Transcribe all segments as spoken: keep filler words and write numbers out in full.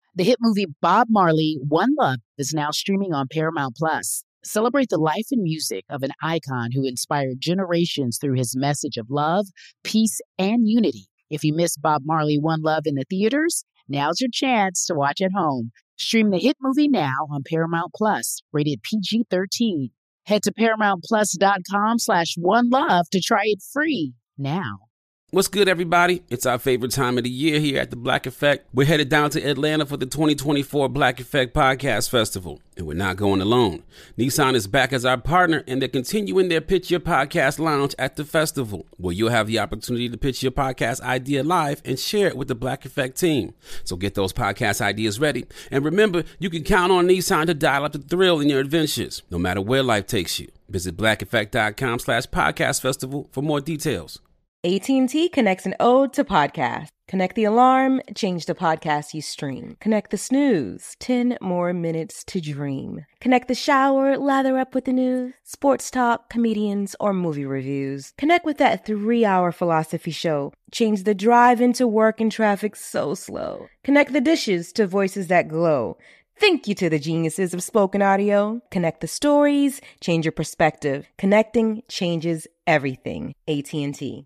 The hit movie Bob Marley, One Love is now streaming on Paramount Plus. Celebrate the life and music of an icon who inspired generations through his message of love, peace, and unity. If you missed Bob Marley, One Love in the theaters, now's your chance to watch at home. Stream the hit movie now on Paramount Plus, rated P G thirteen. Head to ParamountPlus.com slash One Love to try it free now. What's good, everybody? It's our favorite time of the year here at the Black Effect. We're headed down to Atlanta for the twenty twenty-four Black Effect Podcast Festival, and we're not going alone. Nissan is back as our partner, and they're continuing their Pitch Your Podcast Lounge at the festival, where you'll have the opportunity to pitch your podcast idea live and share it with the Black Effect team. So get those podcast ideas ready. And remember, you can count on Nissan to dial up the thrill in your adventures, no matter where life takes you. Visit blackeffect.com slash podcast festival for more details. A T and T connects an ode to podcasts. Connect the alarm, change the podcast you stream. Connect the snooze, ten more minutes to dream. Connect the shower, lather up with the news, sports talk, comedians, or movie reviews. Connect with that three-hour philosophy show. Change the drive into work and traffic so slow. Connect the dishes to voices that glow. Thank you to the geniuses of spoken audio. Connect the stories, change your perspective. Connecting changes everything. A T and T.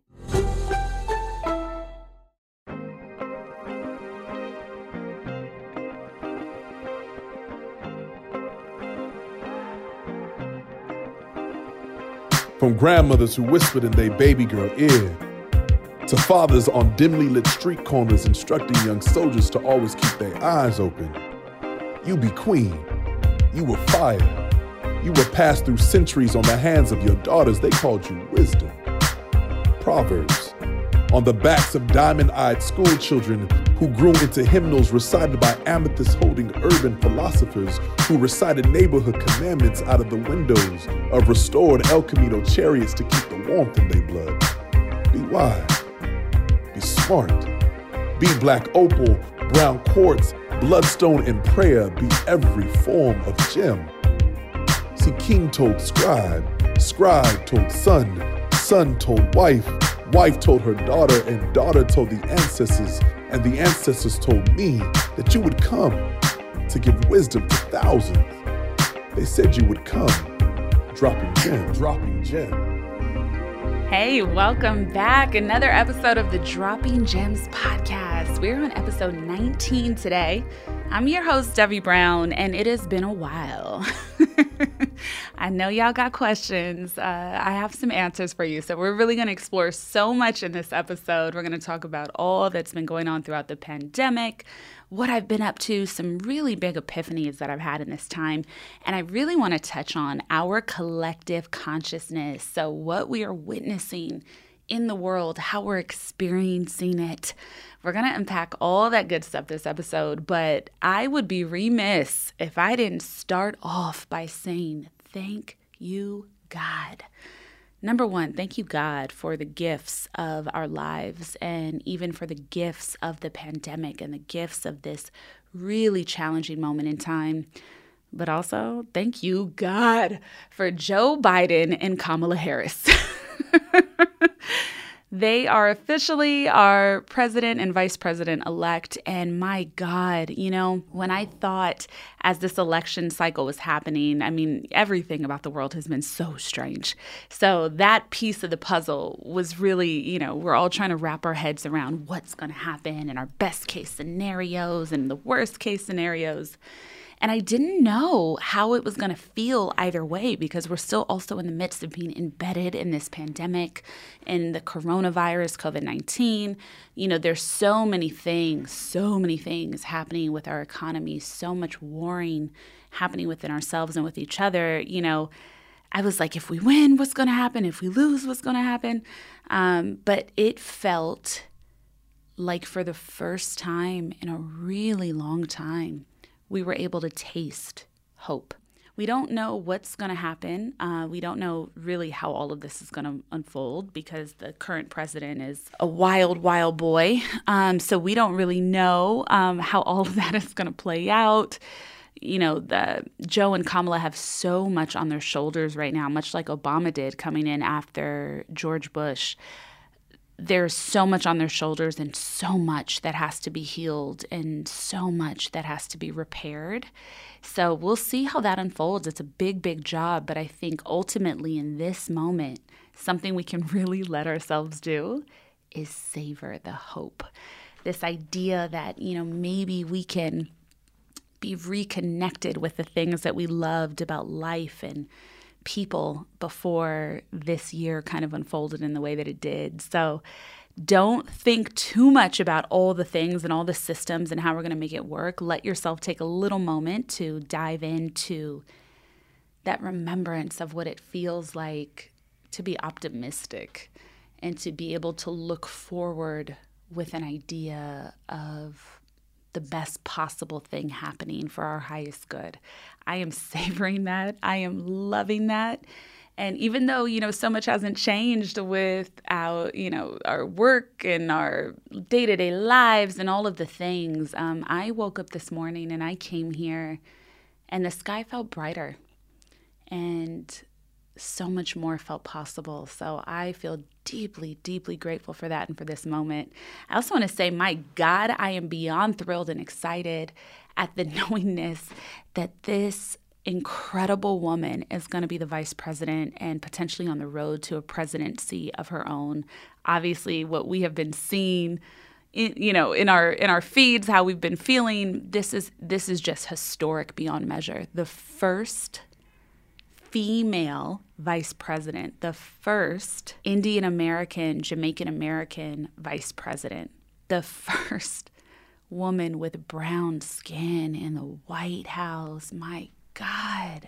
From grandmothers who whispered in their baby girl ear, to fathers on dimly lit street corners instructing young soldiers to always keep their eyes open. You be queen. You were fire. You were passed through centuries on the hands of your daughters. They called you wisdom. Proverbs. On the backs of diamond-eyed school children who grew into hymnals recited by amethyst-holding urban philosophers who recited neighborhood commandments out of the windows of restored El Camino chariots to keep the warmth in their blood. Be wise. Be smart. Be black opal, brown quartz, bloodstone and prayer. Be every form of gem. See, king told scribe, scribe told son, son told wife, wife told her daughter, and daughter told the ancestors, and the ancestors told me that you would come to give wisdom to thousands. They said you would come, dropping gem, dropping gem. Hey, welcome back. Another episode of the Dropping Gems podcast. We're on episode nineteen today. I'm your host, Debbie Brown, and it has been a while. I know y'all got questions. Uh, I have some answers for you. So we're really going to explore so much in this episode. We're going to talk about all that's been going on throughout the pandemic, what I've been up to, some really big epiphanies that I've had in this time. And I really want to touch on our collective consciousness. So what we are witnessing in the world, how we're experiencing it. We're going to unpack all that good stuff this episode, but I would be remiss if I didn't start off by saying thank you, God. Number one, thank you, God, for the gifts of our lives and even for the gifts of the pandemic and the gifts of this really challenging moment in time. But also, thank you, God, for Joe Biden and Kamala Harris. They are officially our president and vice president-elect, and my God, you know, when I thought as this election cycle was happening, I mean, everything about the world has been so strange. So that piece of the puzzle was really, you know, we're all trying to wrap our heads around what's going to happen and our best case scenarios and the worst case scenarios. And I didn't know how it was going to feel either way because we're still also in the midst of being embedded in this pandemic and the coronavirus, covid nineteen. You know, there's so many things, so many things happening with our economy, so much warring happening within ourselves and with each other. You know, I was like, if we win, what's going to happen? If we lose, what's going to happen? Um, but it felt like for the first time in a really long time, we were able to taste hope. We don't know what's going to happen. Uh, we don't know really how all of this is going to unfold because the current president is a wild, wild boy. Um, so we don't really know um, how all of that is going to play out. You know, the Joe and Kamala have so much on their shoulders right now, much like Obama did coming in after George Bush. there's so much on their shoulders and so much that has to be healed and so much that has to be repaired. So we'll see how that unfolds. It's a big, big job. But I think ultimately in this moment, something we can really let ourselves do is savor the hope. This idea that, you know, maybe we can be reconnected with the things that we loved about life and people before this year kind of unfolded in the way that it did. So don't think too much about all the things and all the systems and how we're going to make it work. Let yourself take a little moment to dive into that remembrance of what it feels like to be optimistic and to be able to look forward with an idea of the best possible thing happening for our highest good. I am savoring that. I am loving that. And even though, you know, so much hasn't changed with our, you know, our work and our day-to-day lives and all of the things, um, I woke up this morning and I came here and the sky felt brighter and so much more felt possible. So I feel deeply, deeply grateful for that and for this moment. I also want to say, my God, I am beyond thrilled and excited at the knowingness that this incredible woman is going to be the vice president and potentially on the road to a presidency of her own. Obviously, what we have been seeing, in, you know, in our in our feeds, how we've been feeling, this is this is just historic beyond measure. The first female vice president, the first Indian American, Jamaican American vice president, the first woman with brown skin in the White House. My God.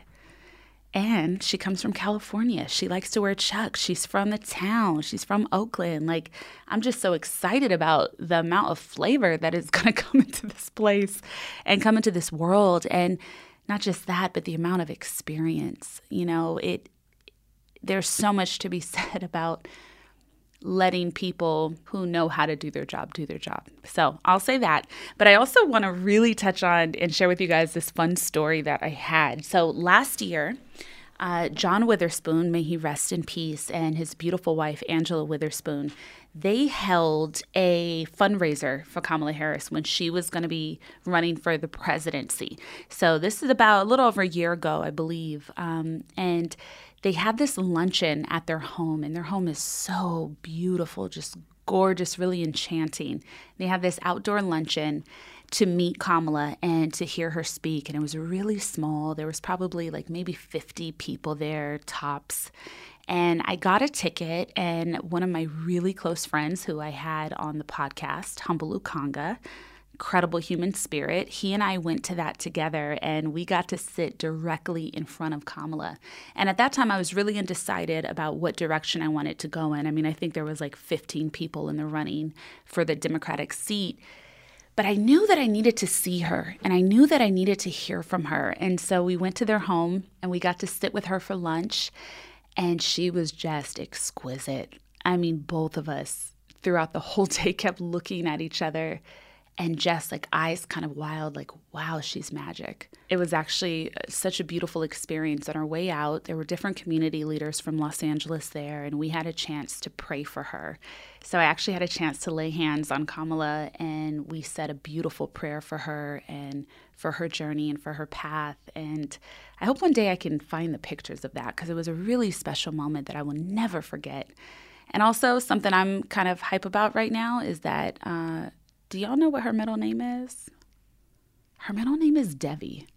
And she comes from California. She likes to wear Chucks. She's from the town. She's from Oakland. Like, I'm just so excited about the amount of flavor that is going to come into this place and come into this world. And not just that, but the amount of experience. You know, it. There's so much to be said about letting people who know how to do their job do their job. So I'll say that. But I also want to really touch on and share with you guys this fun story that I had. So last year, uh, John Witherspoon, may he rest in peace, and his beautiful wife, Angela Witherspoon, they held a fundraiser for Kamala Harris when she was going to be running for the presidency. So this is about a little over a year ago, I believe. Um, and they had this luncheon at their home, and their home is so beautiful, just gorgeous, really enchanting. They had this outdoor luncheon to meet Kamala and to hear her speak, and it was really small. There was probably like maybe fifty people there, tops. And I got a ticket, and one of my really close friends who I had on the podcast, Humble Lukanga, incredible human spirit, he and I went to that together, and we got to sit directly in front of Kamala. And at that time, I was really undecided about what direction I wanted to go in. I mean, I think there was like fifteen people in the running for the Democratic seat. But I knew that I needed to see her, and I knew that I needed to hear from her. And so we went to their home, and we got to sit with her for lunch, and she was just exquisite. I mean, both of us throughout the whole day kept looking at each other and just like eyes kind of wild, like, wow, she's magic. It was actually such a beautiful experience. On our way out, there were different community leaders from Los Angeles there, and we had a chance to pray for her. So I actually had a chance to lay hands on Kamala, and we said a beautiful prayer for her and for her journey and for her path. And I hope one day I can find the pictures of that, because it was a really special moment that I will never forget. And also something I'm kind of hype about right now is that, uh, do y'all know what her middle name is? Her middle name is Devi.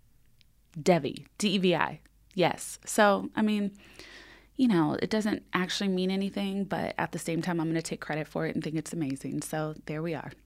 Devi, D E V I. Yes. So, I mean, you know, it doesn't actually mean anything, but at the same time, I'm going to take credit for it and think it's amazing. So there we are.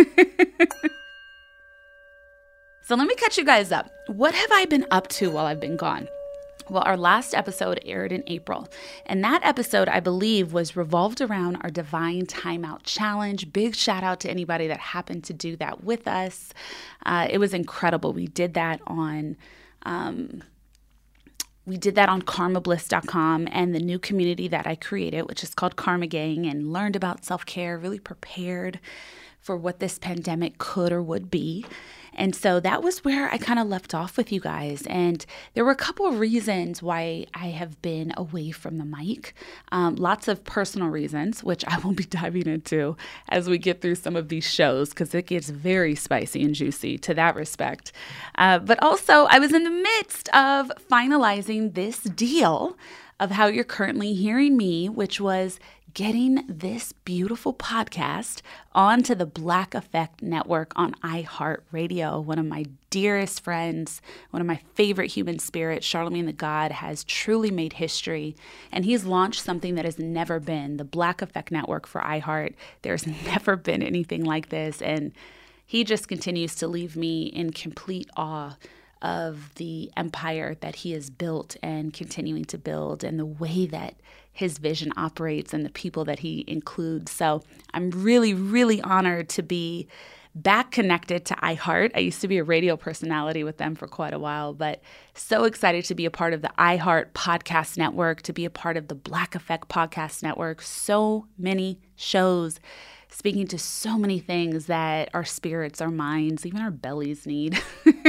So let me catch you guys up. What have I been up to while I've been gone? Well, our last episode aired in April, and that episode, I believe, was revolved around our Divine Timeout Challenge. Big shout out to anybody that happened to do that with us. Uh, it was incredible. We did that on um, we did that on karma bliss dot com and the new community that I created, which is called Karma Gang, and learned about self-care, really prepared for what this pandemic could or would be. And so that was where I kind of left off with you guys. And there were a couple of reasons why I have been away from the mic. Um, lots of personal reasons, which I will be diving into as we get through some of these shows, because it gets very spicy and juicy to that respect. Uh, but also, I was in the midst of finalizing this deal of how you're currently hearing me, which was getting this beautiful podcast onto the Black Effect Network on iHeartRadio. One of my dearest friends, one of my favorite human spirits, Charlamagne the God, has truly made history. And he's launched something that has never been, the Black Effect Network for iHeart. There's never been anything like this. And he just continues to leave me in complete awe of the empire that he has built and continuing to build, and the way that his vision operates and the people that he includes. So I'm really, really honored to be back connected to iHeart. I used to be a radio personality with them for quite a while, but so excited to be a part of the iHeart Podcast Network, to be a part of the Black Effect Podcast Network. So many shows speaking to so many things that our spirits, our minds, even our bellies need.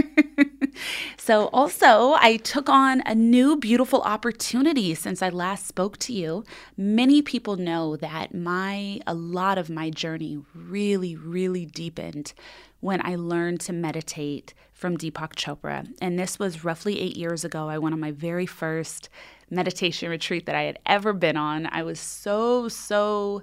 So also, I took on a new beautiful opportunity since I last spoke to you. Many people know that my a lot of my journey really, really deepened when I learned to meditate from Deepak Chopra. And this was roughly eight years ago. I went on my very first meditation retreat that I had ever been on. I was so, so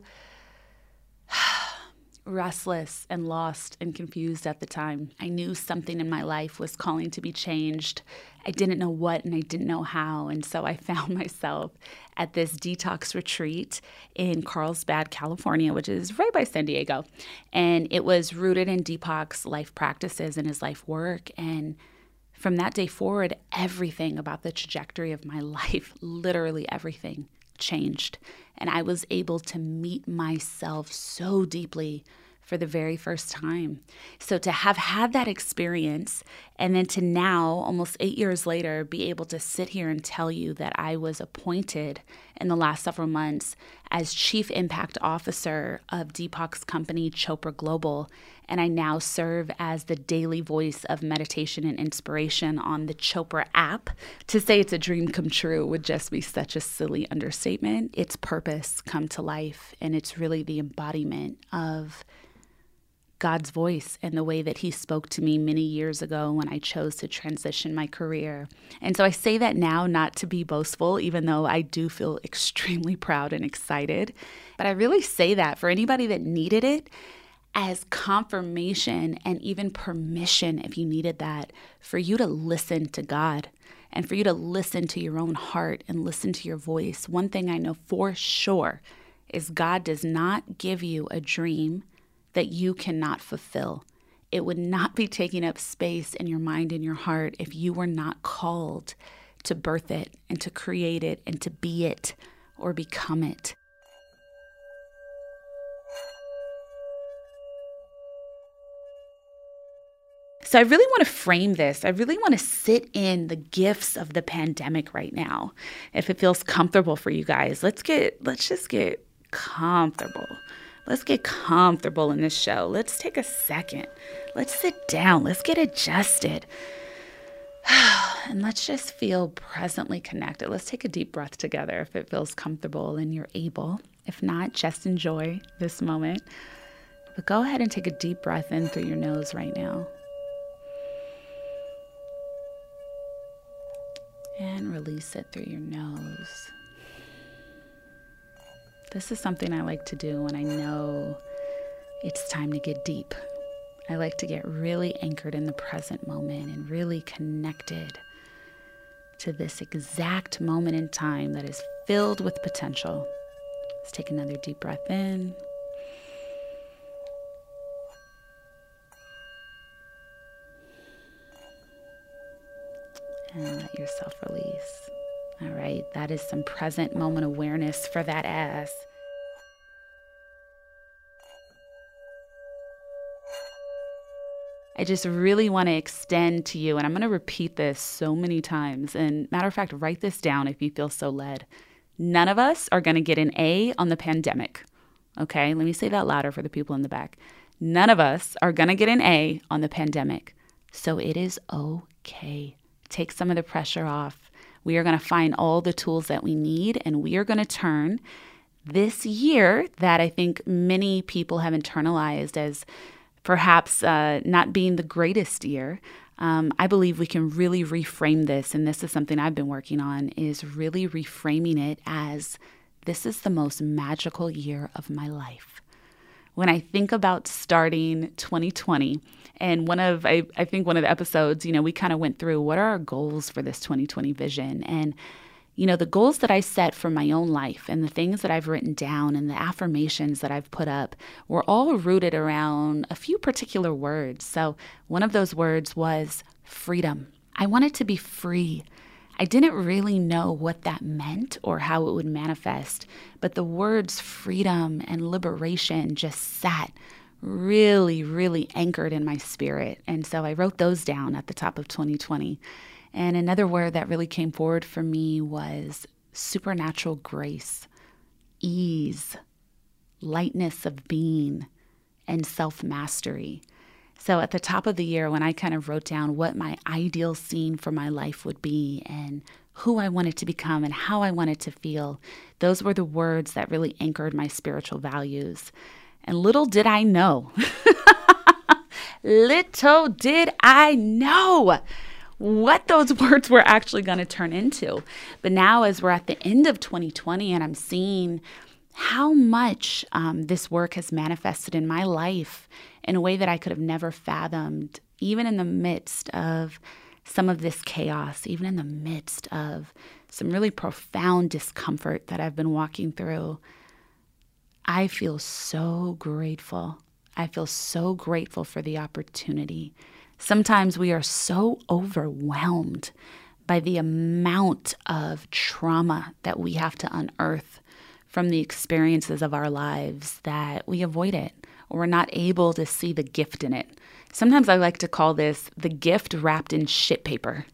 restless and lost and confused at the time. I knew something in my life was calling to be changed. I didn't know what and I didn't know how. And so I found myself at this detox retreat in Carlsbad, California, which is right by San Diego. And it was rooted in Deepak's life practices and his life work. And from that day forward, everything about the trajectory of my life, literally everything, changed. And I was able to meet myself so deeply for the very first time. So to have had that experience, and then to now, almost eight years later, be able to sit here and tell you that I was appointed in the last several months as Chief Impact Officer of Deepak's company, Chopra Global, and I now serve as the daily voice of meditation and inspiration on the Chopra app. To say it's a dream come true would just be such a silly understatement. It's purpose come to life, and it's really the embodiment of God's voice and the way that he spoke to me many years ago when I chose to transition my career. And so I say that now not to be boastful, even though I do feel extremely proud and excited. But I really say that for anybody that needed it as confirmation and even permission, if you needed that, for you to listen to God and for you to listen to your own heart and listen to your voice. One thing I know for sure is God does not give you a dream that you cannot fulfill. It would not be taking up space in your mind and your heart if you were not called to birth it and to create it and to be it or become it. So I really want to frame this. I really want to sit in the gifts of the pandemic right now. If it feels comfortable for you guys, let's get, let's just get comfortable. Let's get comfortable in this show. Let's take a second. Let's sit down. Let's get adjusted. And let's just feel presently connected. Let's take a deep breath together if it feels comfortable and you're able. If not, just enjoy this moment. But go ahead and take a deep breath in through your nose right now. And release it through your nose. This is something I like to do when I know it's time to get deep. I like to get really anchored in the present moment and really connected to this exact moment in time that is filled with potential. Let's take another deep breath in. And let yourself release. All right, that is some present moment awareness for that ass. I just really want to extend to you, and I'm going to repeat this so many times. And matter of fact, write this down if you feel so led. None of us are going to get an A on the pandemic. Okay, let me say that louder for the people in the back. None of us are going to get an A on the pandemic. So it is okay. Take some of the pressure off. We are going to find all the tools that we need, and we are going to turn this year that I think many people have internalized as perhaps uh, not being the greatest year. Um, I believe we can really reframe this, and this is something I've been working on, is really reframing it as this is the most magical year of my life. When I think about starting twenty twenty, and one of, I, I think one of the episodes, you know, we kind of went through what are our goals for this twenty twenty vision. And, you know, the goals that I set for my own life and the things that I've written down and the affirmations that I've put up were all rooted around a few particular words. So one of those words was freedom. I wanted to be free. I didn't really know what that meant or how it would manifest, but the words freedom and liberation just sat really, really anchored in my spirit. And so I wrote those down at the top of twenty twenty. And another word that really came forward for me was supernatural grace, ease, lightness of being, and self-mastery. So at the top of the year, when I kind of wrote down what my ideal scene for my life would be and who I wanted to become and how I wanted to feel, those were the words that really anchored my spiritual values. And little did I know, little did I know what those words were actually going to turn into. But now as we're at the end of twenty twenty and I'm seeing how much um, this work has manifested in my life in a way that I could have never fathomed, even in the midst of some of this chaos, even in the midst of some really profound discomfort that I've been walking through, I feel so grateful. I feel so grateful for the opportunity. Sometimes we are so overwhelmed by the amount of trauma that we have to unearth from the experiences of our lives that we avoid it, or we're not able to see the gift in it. Sometimes I like to call this the gift wrapped in shit paper.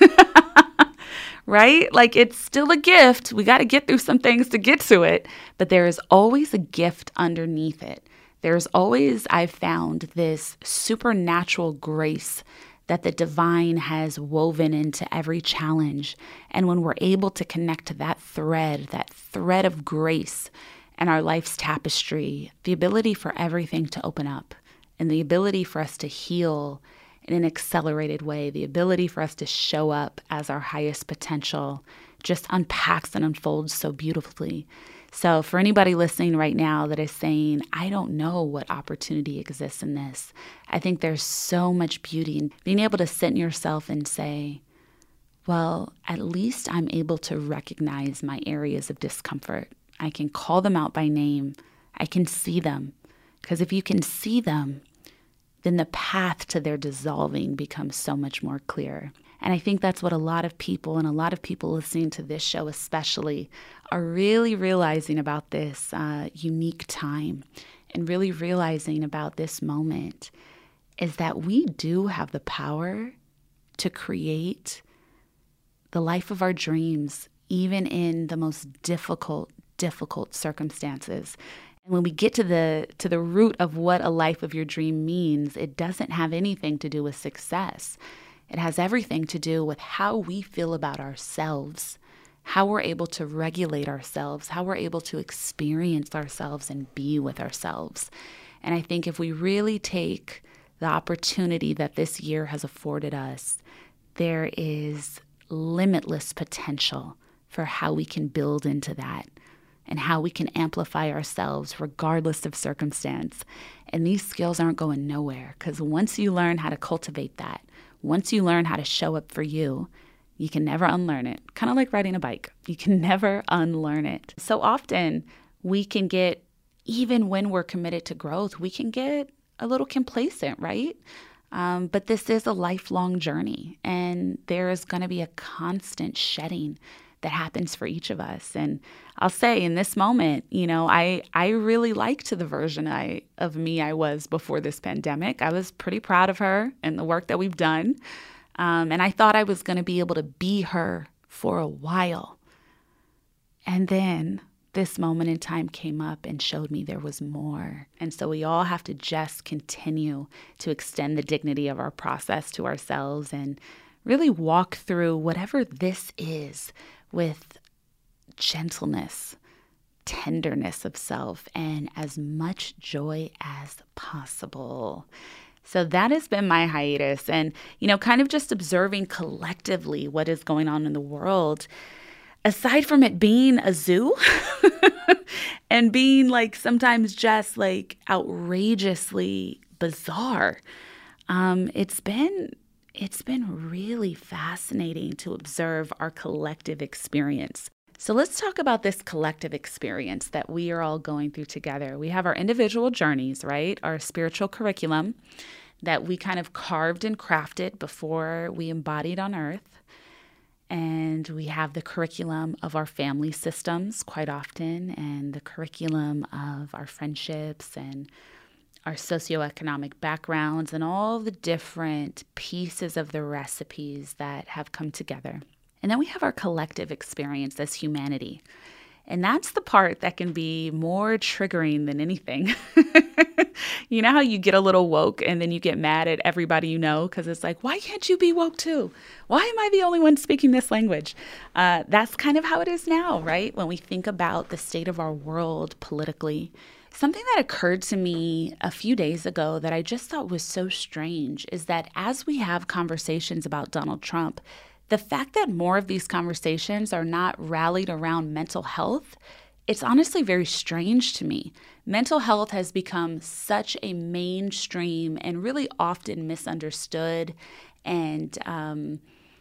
Right? Like, it's still a gift. We got to get through some things to get to it, but there is always a gift underneath it. There's always, I've found, this supernatural grace that the divine has woven into every challenge. And when we're able to connect to that thread, that thread of grace and our life's tapestry, the ability for everything to open up and the ability for us to heal in an accelerated way, the ability for us to show up as our highest potential just unpacks and unfolds so beautifully. So for anybody listening right now that is saying, I don't know what opportunity exists in this, I think there's so much beauty in being able to sit in yourself and say, well, at least I'm able to recognize my areas of discomfort. I can call them out by name. I can see them. Because if you can see them, then the path to their dissolving becomes so much more clear. And I think that's what a lot of people, and a lot of people listening to this show especially, are really realizing about this uh, unique time and really realizing about this moment is that we do have the power to create the life of our dreams, even in the most difficult, difficult circumstances. And when we get to the to the root of what a life of your dream means, it doesn't have anything to do with success. It has everything to do with how we feel about ourselves, how we're able to regulate ourselves, how we're able to experience ourselves and be with ourselves. And I think if we really take the opportunity that this year has afforded us, there is limitless potential for how we can build into that and how we can amplify ourselves regardless of circumstance. And these skills aren't going nowhere, because once you learn how to cultivate that, once you learn how to show up for you, you can never unlearn it. Kind of like riding a bike. You can never unlearn it. So often we can get, even when we're committed to growth, we can get a little complacent, right? Um, but this is a lifelong journey, and there is going to be a constant shedding that happens for each of us. And I'll say in this moment, you know, I, I really liked the version I of me I was before this pandemic. I was pretty proud of her and the work that we've done. Um, and I thought I was going to be able to be her for a while. And then this moment in time came up and showed me there was more. And so we all have to just continue to extend the dignity of our process to ourselves and really walk through whatever this is with gentleness, tenderness of self, and as much joy as possible. So that has been my hiatus, and, you know, kind of just observing collectively what is going on in the world. Aside from it being a zoo and being like sometimes just like outrageously bizarre, um, it's been it's been really fascinating to observe our collective experience. So let's talk about this collective experience that we are all going through together. We have our individual journeys, right? Our spiritual curriculum that we kind of carved and crafted before we embodied on earth. And we have the curriculum of our family systems quite often, and the curriculum of our friendships and our socioeconomic backgrounds and all the different pieces of the recipes that have come together. And then we have our collective experience as humanity. And that's the part that can be more triggering than anything. You know how you get a little woke and then you get mad at everybody you know because it's like, why can't you be woke too? Why am I the only one speaking this language? Uh, that's kind of how it is now, right? When we think about the state of our world politically. Something that occurred to me a few days ago that I just thought was so strange is that as we have conversations about Donald Trump, the fact that more of these conversations are not rallied around mental health, it's honestly very strange to me. Mental health has become such a mainstream and really often misunderstood and um,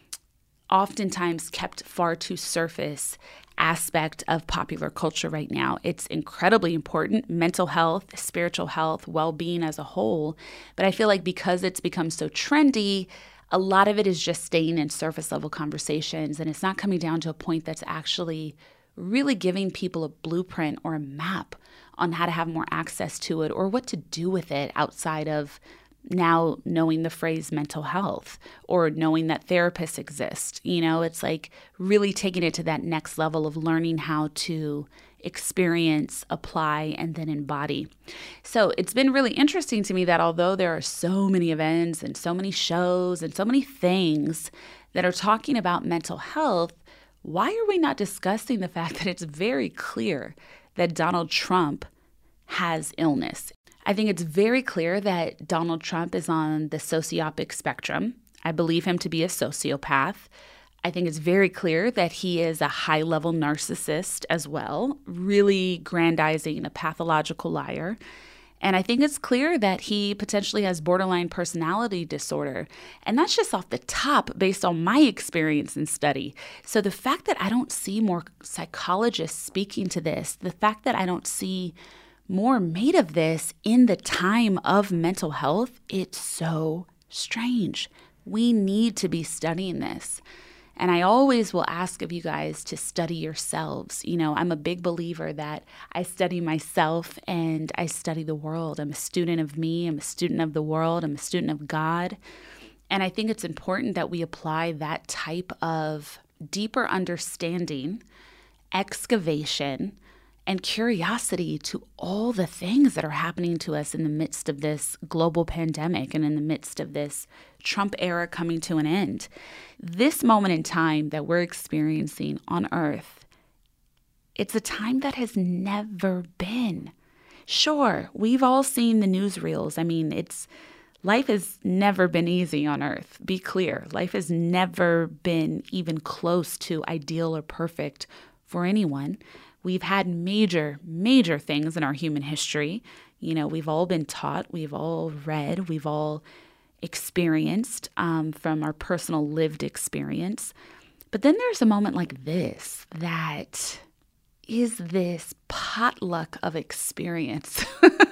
oftentimes kept far too surface aspect of popular culture right now. It's incredibly important, mental health, spiritual health, well-being as a whole. But I feel like because it's become so trendy, a lot of it is just staying in surface level conversations, and it's not coming down to a point that's actually really giving people a blueprint or a map on how to have more access to it or what to do with it outside of now knowing the phrase mental health or knowing that therapists exist. You know, it's like really taking it to that next level of learning how to experience, apply, and then embody. So it's been really interesting to me that although there are so many events and so many shows and so many things that are talking about mental health, why are we not discussing the fact that it's very clear that Donald Trump has illness? I think it's very clear that Donald Trump is on the sociopic spectrum. I believe him to be a sociopath. I think it's very clear that he is a high-level narcissist as well, really grandizing a pathological liar. And I think it's clear that he potentially has borderline personality disorder. And that's just off the top based on my experience and study. So the fact that I don't see more psychologists speaking to this, the fact that I don't see more made of this in the time of mental health, it's so strange. We need to be studying this. And I always will ask of you guys to study yourselves. You know, I'm a big believer that I study myself and I study the world. I'm a student of me. I'm a student of the world. I'm a student of God. And I think it's important that we apply that type of deeper understanding, excavation, and curiosity to all the things that are happening to us in the midst of this global pandemic and in the midst of this Trump era coming to an end. This moment in time that we're experiencing on Earth, it's a time that has never been. Sure, we've all seen the newsreels. I mean, it's life has never been easy on Earth. Be clear. Life has never been even close to ideal or perfect for anyone. We've had major, major things in our human history. You know, we've all been taught, we've all read, we've all experienced um, from our personal lived experience. But then there's a moment like this that is this potluck of experience.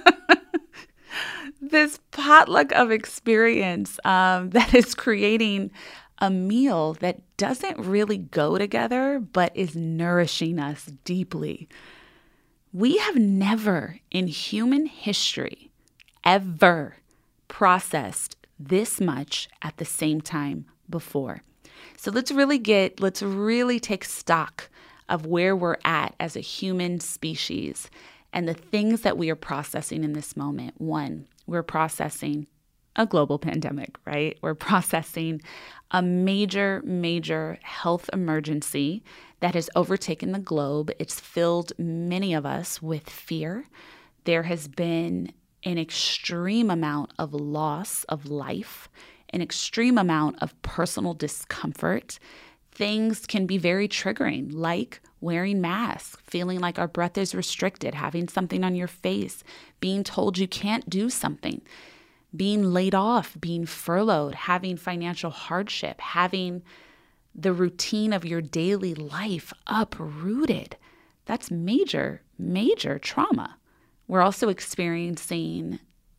This potluck of experience um, that is creating a meal that doesn't really go together, but is nourishing us deeply. We have never in human history ever processed this much at the same time before. So let's really get, let's really take stock of where we're at as a human species and the things that we are processing in this moment. One, we're processing a global pandemic, right? We're processing a major, major health emergency that has overtaken the globe. It's filled many of us with fear. There has been an extreme amount of loss of life, an extreme amount of personal discomfort. Things can be very triggering, like wearing masks, feeling like our breath is restricted, having something on your face, being told you can't do something, being laid off, being furloughed, having financial hardship, having the routine of your daily life uprooted. That's major, major trauma. We're also experiencing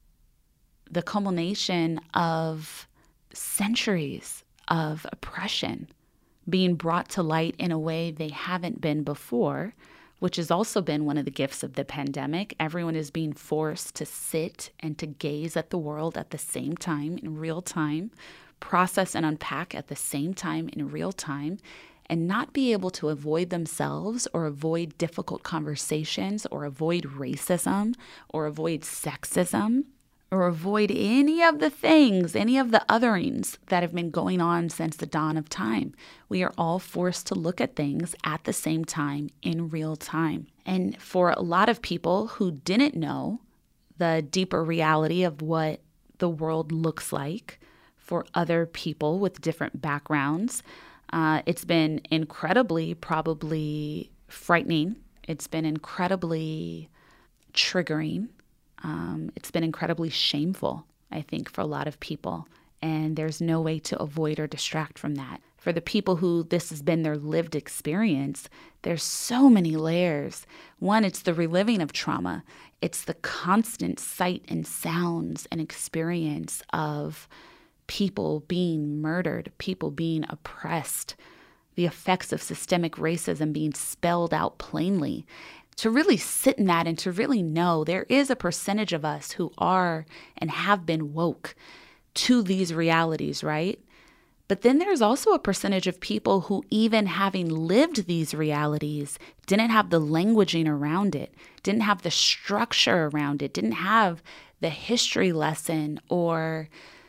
the culmination of centuries of oppression being brought to light in a way they haven't been before, which has also been one of the gifts of the pandemic. Everyone is being forced to sit and to gaze at the world at the same time, in real time, process and unpack at the same time, in real time, and not be able to avoid themselves or avoid difficult conversations or avoid racism or avoid sexism or avoid any of the things, any of the otherings that have been going on since the dawn of time. We are all forced to look at things at the same time in real time. And for a lot of people who didn't know the deeper reality of what the world looks like, for other people with different backgrounds, uh, it's been incredibly, probably frightening. It's been incredibly triggering. Um, it's been incredibly shameful, I think, for a lot of people. And there's no way to avoid or distract from that. For the people who this has been their lived experience, there's so many layers. One, it's the reliving of trauma. It's the constant sight and sounds and experience of people being murdered, people being oppressed, the effects of systemic racism being spelled out plainly. To really sit in that and to really know there is a percentage of us who are and have been woke to these realities, right? But then there's also a percentage of people who, even having lived these realities, didn't have the languaging around it, didn't have the structure around it, didn't have the history lesson or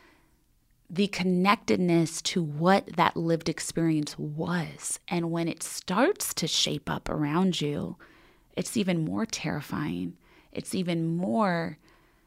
the connectedness to what that lived experience was. And when it starts to shape up around you, it's even more terrifying. It's even more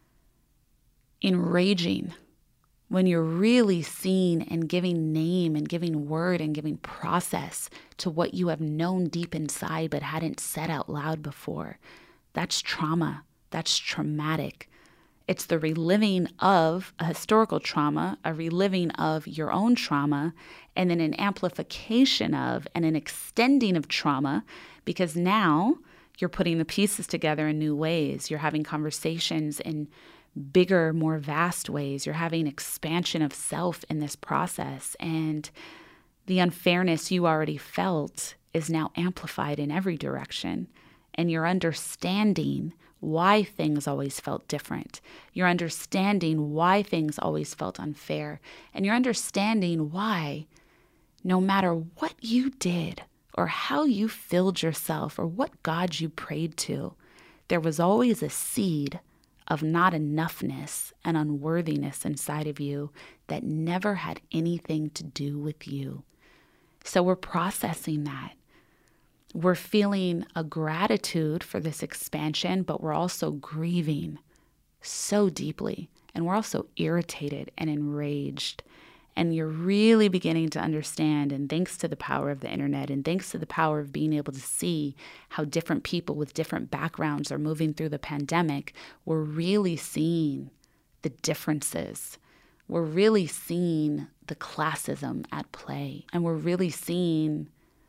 enraging when you're really seeing and giving name and giving word and giving process to what you have known deep inside but hadn't said out loud before. That's trauma. That's traumatic. It's the reliving of a historical trauma, a reliving of your own trauma, and then an amplification of and an extending of trauma, because now you're putting the pieces together in new ways. You're having conversations in bigger, more vast ways. You're having expansion of self in this process. And the unfairness you already felt is now amplified in every direction. And you're understanding why things always felt different. You're understanding why things always felt unfair. And you're understanding why, no matter what you did or how you filled yourself or what God you prayed to, there was always a seed of not enoughness and unworthiness inside of you that never had anything to do with you. So we're processing that. We're feeling a gratitude for this expansion, but we're also grieving so deeply. And we're also irritated and enraged. And you're really beginning to understand, and thanks to the power of the internet, and thanks to the power of being able to see how different people with different backgrounds are moving through the pandemic, we're really seeing the differences. We're really seeing the classism at play. And we're really seeing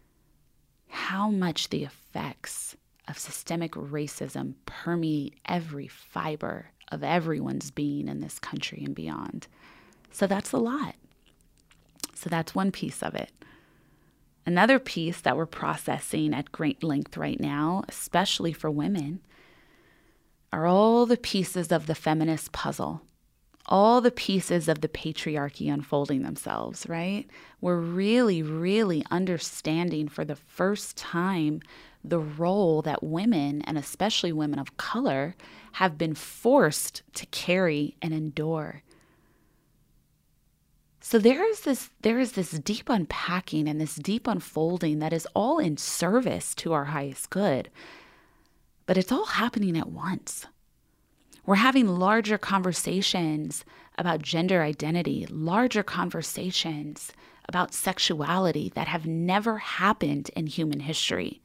how much the effects of systemic racism permeate every fiber of everyone's being in this country and beyond. So that's a lot. So that's one piece of it. Another piece that we're processing at great length right now, especially for women, are all the pieces of the feminist puzzle. all the pieces of the patriarchy unfolding themselves, right? We're really, really understanding for the first time the role that women, and especially women of color, have been forced to carry and endure. So there is this, there is this deep unpacking and this deep unfolding that is all in service to our highest good, but it's all happening at once. We're having larger conversations about gender identity, larger conversations about sexuality that have never happened in human history.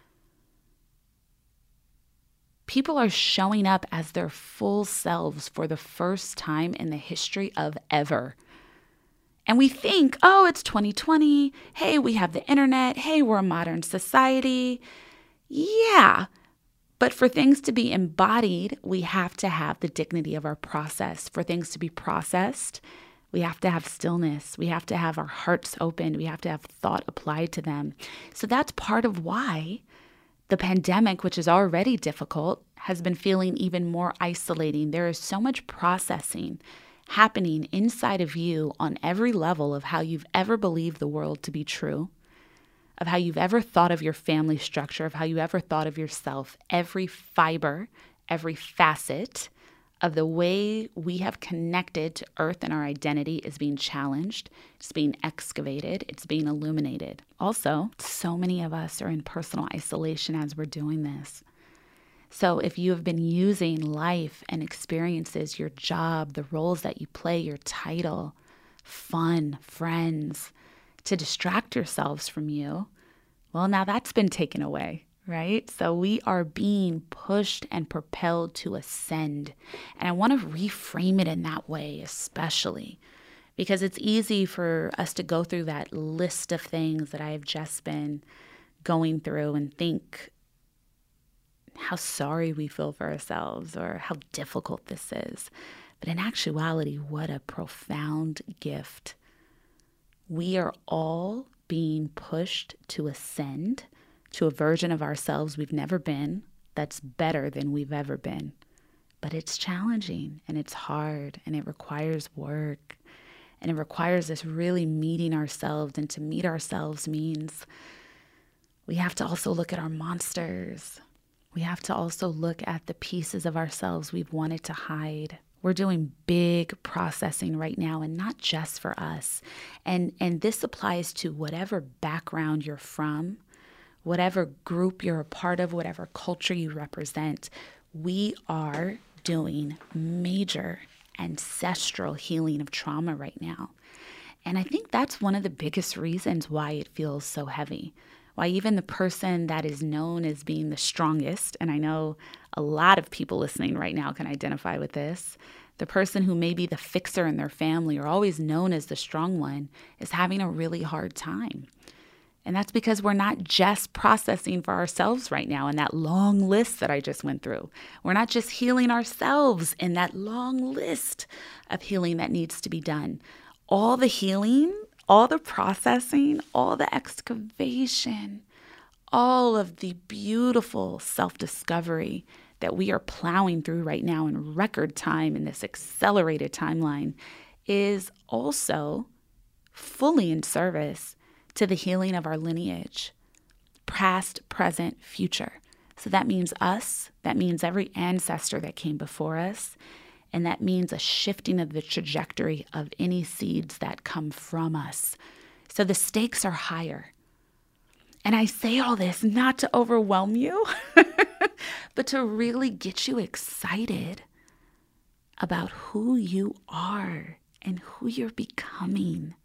People are showing up as their full selves for the first time in the history of ever. And we think, oh, it's twenty twenty. Hey, we have the internet. Hey, we're a modern society. Yeah. But for things to be embodied, we have to have the dignity of our process. For things to be processed, we have to have stillness. We have to have our hearts opened. We have to have thought applied to them. So that's part of why the pandemic, which is already difficult, has been feeling even more isolating. There is so much processing happening inside of you on every level of how you've ever believed the world to be true, of how you've ever thought of your family structure, of how you ever thought of yourself. Every fiber, every facet of the way we have connected to earth and our identity is being challenged. It's being excavated. It's being illuminated. Also, so many of us are in personal isolation as we're doing this. So if you have been using life and experiences, your job, the roles that you play, your title, fun, friends, to distract yourselves from you, well, now that's been taken away, right? So we are being pushed and propelled to ascend. And I want to reframe it in that way, especially because it's easy for us to go through that list of things that I have just been going through and think how sorry we feel for ourselves or how difficult this is. But in actuality, what a profound gift. We are all being pushed to ascend to a version of ourselves we've never been that's better than we've ever been. But it's challenging and it's hard and it requires work and it requires us really meeting ourselves. And to meet ourselves means we have to also look at our monsters. We have to also look at the pieces of ourselves we've wanted to hide. We're doing big processing right now, and not just for us. And, and this applies to whatever background you're from, whatever group you're a part of, whatever culture you represent. We are doing major ancestral healing of trauma right now. And I think that's one of the biggest reasons why it feels so heavy. Why even the person that is known as being the strongest, and I know a lot of people listening right now can identify with this, the person who may be the fixer in their family or always known as the strong one is having a really hard time. And that's because we're not just processing for ourselves right now in that long list that I just went through. We're not just healing ourselves in that long list of healing that needs to be done. All the healing, all the processing, all the excavation, all of the beautiful self-discovery that we are plowing through right now in record time in this accelerated timeline is also fully in service to the healing of our lineage, past, present, future. So that means us, that means every ancestor that came before us, and that means a shifting of the trajectory of any seeds that come from us. So the stakes are higher. And I say all this not to overwhelm you, but to really get you excited about who you are and who you're becoming.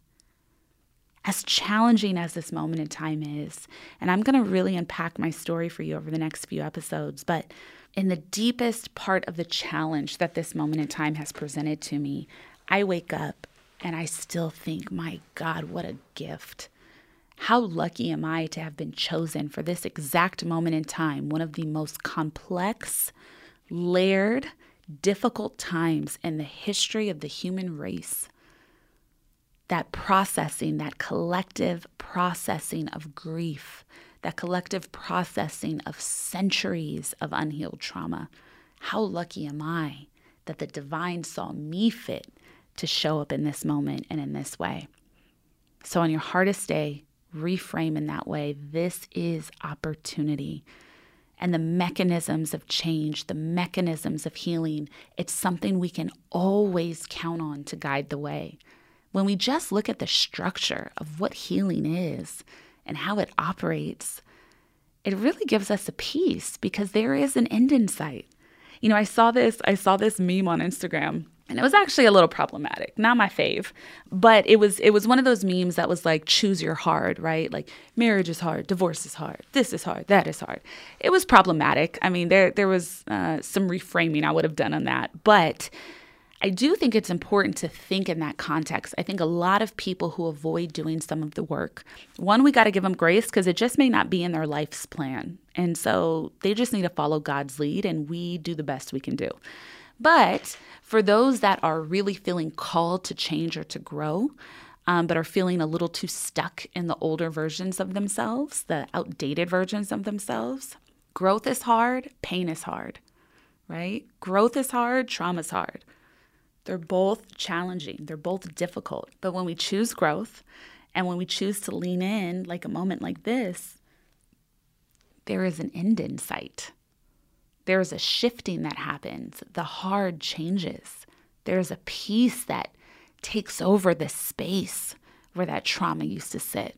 As challenging as this moment in time is, and I'm going to really unpack my story for you over the next few episodes, but in the deepest part of the challenge that this moment in time has presented to me, I wake up and I still think, my God, what a gift. How lucky am I to have been chosen for this exact moment in time, one of the most complex, layered, difficult times in the history of the human race. That processing, that collective processing of grief, that collective processing of centuries of unhealed trauma. How lucky am I that the divine saw me fit to show up in this moment and in this way. So on your hardest day, reframe in that way. This is opportunity. And the mechanisms of change, the mechanisms of healing, it's something we can always count on to guide the way. When we just look at the structure of what healing is and how it operates, it really gives us a peace because there is an end in sight. You know, I saw this, I saw this meme on Instagram, and it was actually a little problematic, not my fave, but it was it was one of those memes that was like, choose your hard, right? Like, marriage is hard, divorce is hard, this is hard, that is hard. It was problematic. I mean, there there was uh, some reframing I would have done on that, but I do think it's important to think in that context. I think a lot of people who avoid doing some of the work, one, we got to give them grace because it just may not be in their life's plan. And so they just need to follow God's lead, and we do the best we can do. But for those that are really feeling called to change or to grow, um, but are feeling a little too stuck in the older versions of themselves, the outdated versions of themselves, growth is hard, pain is hard, right? Growth is hard, trauma is hard. They're both challenging. They're both difficult. But when we choose growth and when we choose to lean in, like a moment like this, there is an end in sight. There is a shifting that happens. The hard changes. There's a peace that takes over the space where that trauma used to sit.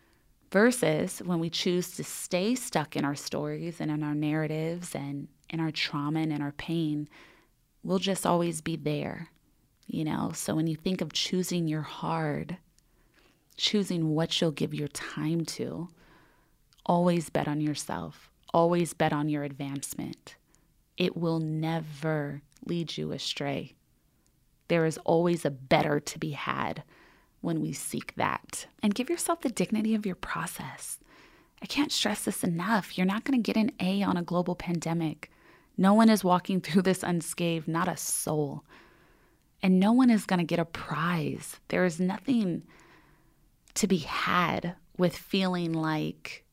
Versus when we choose to stay stuck in our stories and in our narratives and in our trauma and in our pain, we'll just always be there, you know? So when you think of choosing your hard, choosing what you'll give your time to, always bet on yourself. Always bet on your advancement. It will never lead you astray. There is always a better to be had when we seek that. And give yourself the dignity of your process. I can't stress this enough. You're not going to get an A on a global pandemic. No one is walking through this unscathed, not a soul. And no one is going to get a prize. There is nothing to be had with feeling like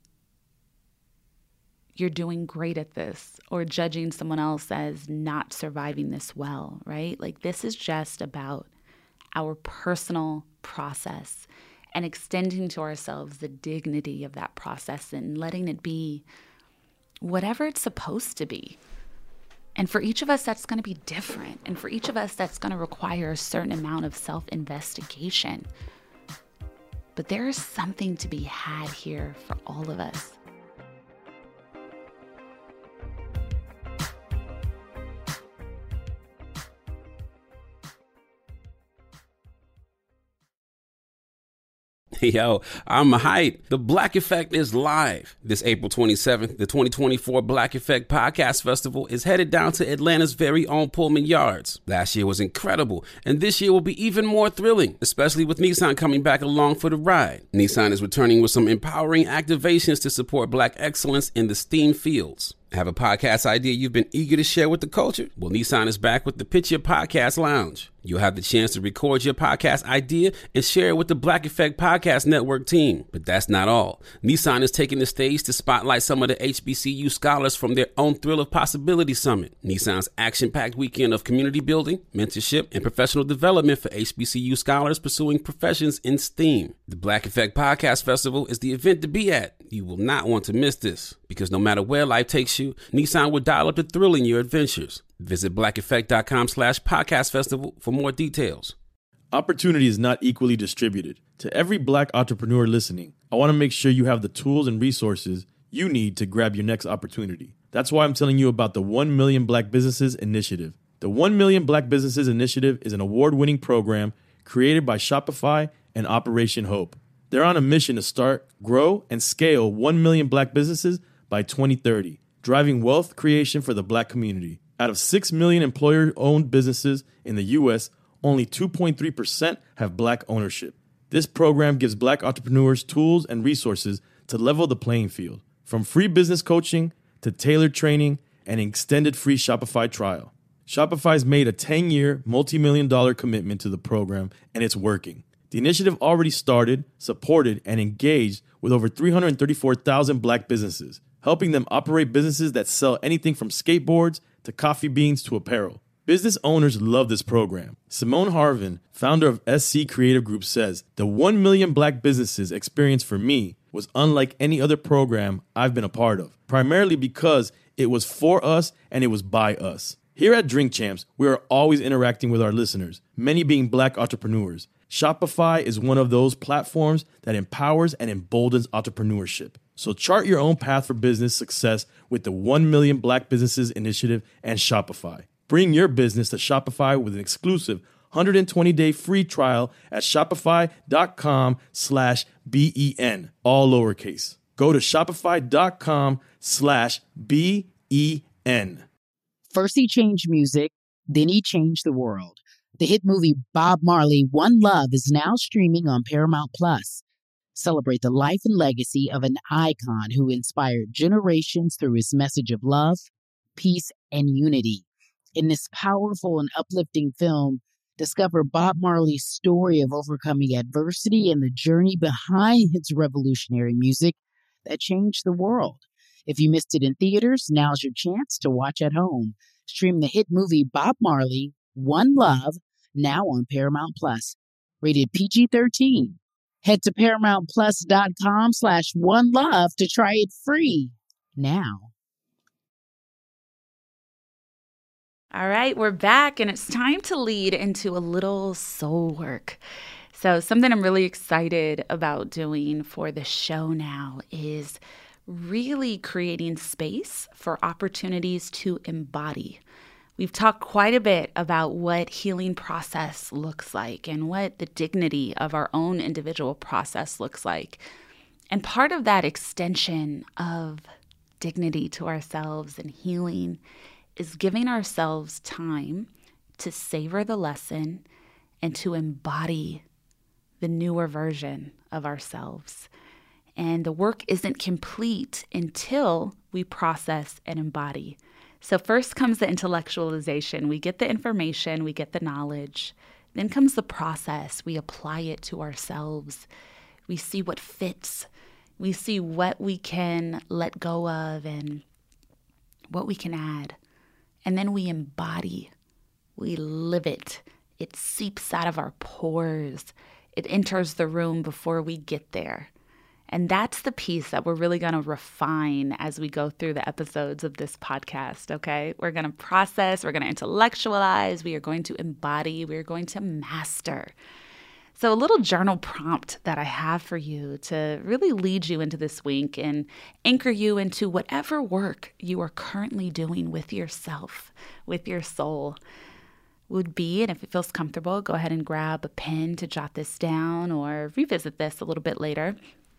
you're doing great at this or judging someone else as not surviving this well, right? Like, this is just about our personal process and extending to ourselves the dignity of that process and letting it be whatever it's supposed to be. And for each of us, that's going to be different. And for each of us, that's going to require a certain amount of self-investigation. But there is something to be had here for all of us. Yo, I'm hyped. The Black Effect is live. This April twenty-seventh, the twenty twenty-four Black Effect Podcast Festival is headed down to Atlanta's very own Pullman Yards. Last year was incredible, and this year will be even more thrilling, especially with Nissan coming back along for the ride. Nissan is returning with some empowering activations to support Black excellence in the STEAM fields. Have a podcast idea you've been eager to share with the culture? Well, Nissan is back with the Pitch Your Podcast Lounge. You'll have the chance to record your podcast idea and share it with the Black Effect Podcast Network team. But that's not all. Nissan is taking the stage to spotlight some of the H B C U scholars from their own Thrill of Possibility Summit, Nissan's action-packed weekend of community building, mentorship, and professional development for H B C U scholars pursuing professions in STEAM. The Black Effect Podcast Festival is the event to be at. You will not want to miss this, because no matter where life takes you, Nissan will dial up the thrill in your adventures. Visit blackeffect.com slash podcast festival for more details. Opportunity is not equally distributed. To every Black entrepreneur listening, I want to make sure you have the tools and resources you need to grab your next opportunity. That's why I'm telling you about the one million Black Businesses Initiative. The one million Black Businesses Initiative is an award-winning program created by Shopify and Operation Hope. They're on a mission to start, grow, and scale one million Black businesses by twenty thirty, driving wealth creation for the Black community. Out of six million employer-owned businesses in the U S, only two point three percent have Black ownership. This program gives Black entrepreneurs tools and resources to level the playing field, from free business coaching to tailored training and an extended free Shopify trial. Shopify's made a ten-year, multi-million dollar commitment to the program, and it's working. The initiative already started, supported, and engaged with over three hundred thirty-four thousand Black businesses, helping them operate businesses that sell anything from skateboards to coffee beans to apparel. Business owners love this program. Simone Harvin, founder of S C Creative Group, says, the one million Black businesses experience for me was unlike any other program I've been a part of, primarily because it was for us and it was by us. Here at Drink Champs, we are always interacting with our listeners, many being Black entrepreneurs. Shopify is one of those platforms that empowers and emboldens entrepreneurship. So chart your own path for business success with the one million Black Businesses Initiative and Shopify. Bring your business to Shopify with an exclusive one hundred twenty day free trial at shopify.com slash B-E-N, all lowercase. Go to shopify.com slash B-E-N. First he changed music, then he changed the world. The hit movie Bob Marley, One Love is now streaming on Paramount Plus. Celebrate the life and legacy of an icon who inspired generations through his message of love, peace, and unity. In this powerful and uplifting film, discover Bob Marley's story of overcoming adversity and the journey behind his revolutionary music that changed the world. If you missed it in theaters, now's your chance to watch at home. Stream the hit movie Bob Marley, One Love, now on Paramount Plus. Rated P G thirteen. Head to ParamountPlus.com slash One Love to try it free now. All right, we're back, and it's time to lead into a little soul work. So something I'm really excited about doing for the show now is really creating space for opportunities to embody. We've talked quite a bit about what healing process looks like and what the dignity of our own individual process looks like. And part of that extension of dignity to ourselves and healing is giving ourselves time to savor the lesson and to embody the newer version of ourselves. And the work isn't complete until we process and embody. So first comes the intellectualization. We get the information, we get the knowledge. Then comes the process. We apply it to ourselves. We see what fits. We see what we can let go of and what we can add. And then we embody. We live it. It seeps out of our pores. It enters the room before we get there. And that's the piece that we're really going to refine as we go through the episodes of this podcast, okay? We're going to process, we're going to intellectualize, we are going to embody, we are going to master. So a little journal prompt that I have for you to really lead you into this week and anchor you into whatever work you are currently doing with yourself, with your soul, would be, and if it feels comfortable, go ahead and grab a pen to jot this down or revisit this a little bit later.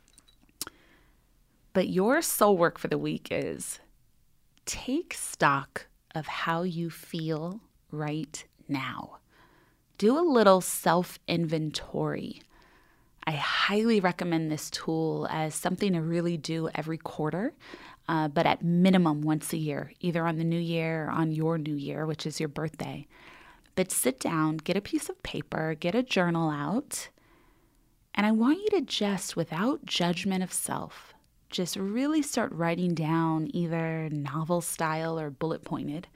But your soul work for the week is take stock of how you feel right now. Do a little self-inventory. I highly recommend this tool as something to really do every quarter, uh, but at minimum once a year, either on the new year or on your new year, which is your birthday. But sit down, get a piece of paper, get a journal out, and I want you to just, without judgment of self, just really start writing down either novel style or bullet pointed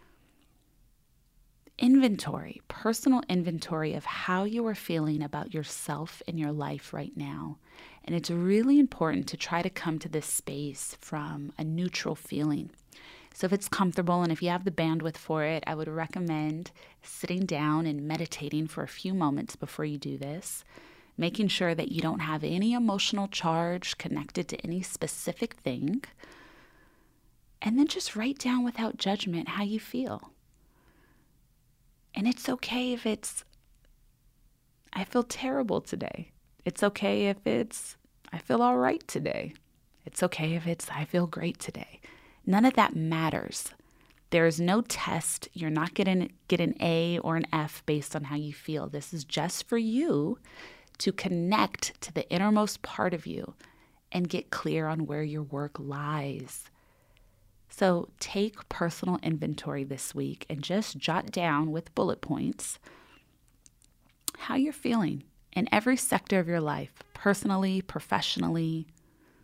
inventory, personal inventory of how you are feeling about yourself and your life right now. And it's really important to try to come to this space from a neutral feeling. So if it's comfortable and if you have the bandwidth for it, I would recommend sitting down and meditating for a few moments before you do this, making sure that you don't have any emotional charge connected to any specific thing, and then just write down without judgment how you feel. And it's okay if it's, I feel terrible today. It's okay if it's, I feel all right today. It's okay if it's, I feel great today. None of that matters. There is no test. You're not going to get an A or an F based on how you feel. This is just for you to connect to the innermost part of you and get clear on where your work lies. So take personal inventory this week and just jot down with bullet points how you're feeling in every sector of your life, personally, professionally,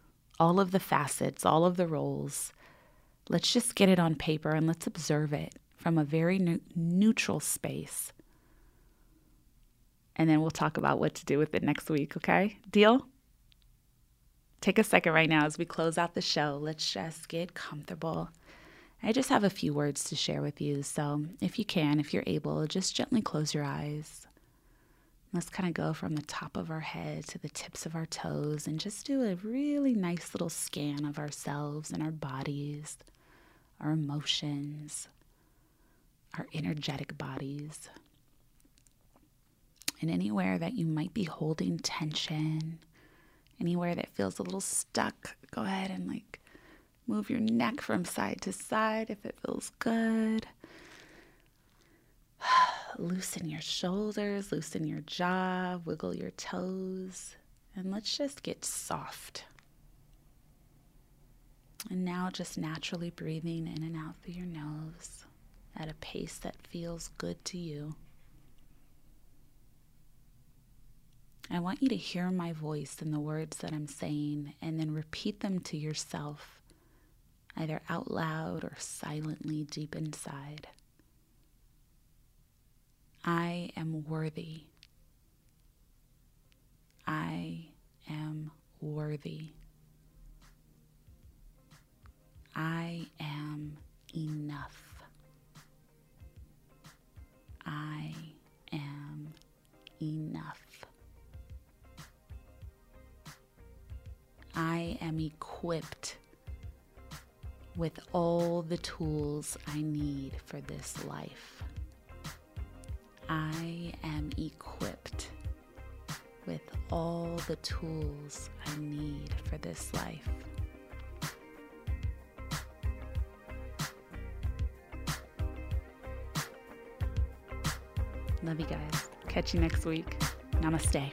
all of the facets, all of the roles. Let's just get it on paper and let's observe it from a very ne- neutral space. And then we'll talk about what to do with it next week, okay? Deal? Take a second right now as we close out the show. Let's just get comfortable. I just have a few words to share with you. So if you can, if you're able, just gently close your eyes. Let's kind of go from the top of our head to the tips of our toes and just do a really nice little scan of ourselves and our bodies, our emotions, our energetic bodies. And anywhere that you might be holding tension, anywhere that feels a little stuck, go ahead and like move your neck from side to side if it feels good. Loosen your shoulders, loosen your jaw, wiggle your toes, and let's just get soft. And now just naturally breathing in and out through your nose at a pace that feels good to you. I want you to hear my voice and the words that I'm saying and then repeat them to yourself, either out loud or silently deep inside. I am worthy. I am worthy. I am enough. I am enough. I am equipped with all the tools I need for this life. I am equipped with all the tools I need for this life. Love you guys. Catch you next week. Namaste.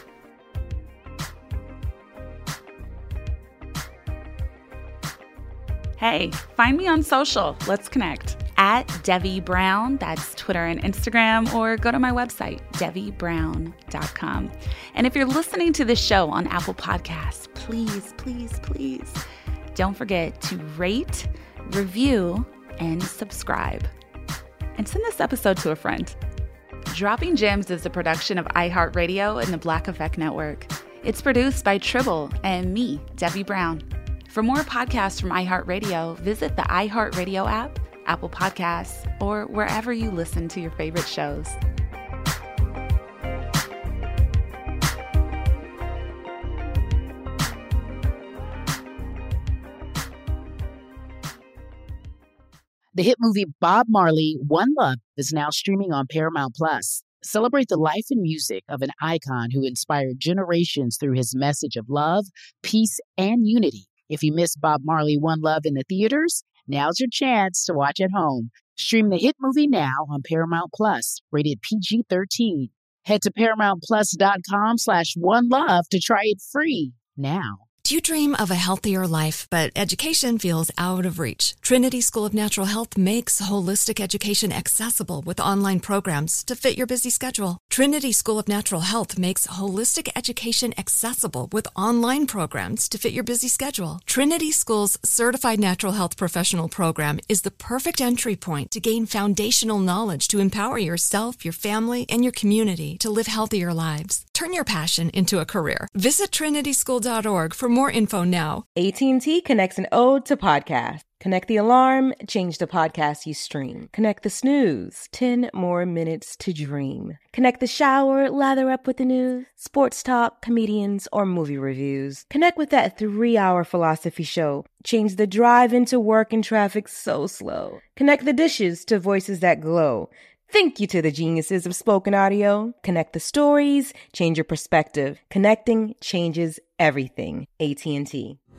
Hey, find me on social. Let's connect. At Devi Brown, that's Twitter and Instagram, or go to my website, devi brown dot com. And if you're listening to this show on Apple Podcasts, please, please, please don't forget to rate, review, and subscribe. And send this episode to a friend. Dropping Gems is a production of iHeartRadio and the Black Effect Network. It's produced by Tribble and me, Devi Brown. For more podcasts from iHeartRadio, visit the iHeartRadio app, Apple Podcasts, or wherever you listen to your favorite shows. The hit movie Bob Marley, One Love is now streaming on Paramount Plus. Celebrate the life and music of an icon who inspired generations through his message of love, peace, and unity. If you missed Bob Marley, One Love in the theaters, now's your chance to watch at home. Stream the hit movie now on Paramount Plus, rated P G thirteen. Head to ParamountPlus.com slash One Love to try it free now. Do you dream of a healthier life, but education feels out of reach? Trinity School of Natural Health makes holistic education accessible with online programs to fit your busy schedule. Trinity School of Natural Health makes holistic education accessible with online programs to fit your busy schedule. Trinity School's Certified Natural Health Professional Program is the perfect entry point to gain foundational knowledge to empower yourself, your family, and your community to live healthier lives. Turn your passion into a career. Visit trinity school dot org for more info now. A T and T connects an ode to podcast. Connect the alarm, change the podcast you stream. Connect the snooze, ten more minutes to dream. Connect the shower, lather up with the news, sports talk, comedians, or movie reviews. Connect with that three-hour philosophy show. Change the drive into work and traffic so slow. Connect the dishes to voices that glow. Thank you to the geniuses of spoken audio. Connect the stories, change your perspective. Connecting changes everything. A T and T.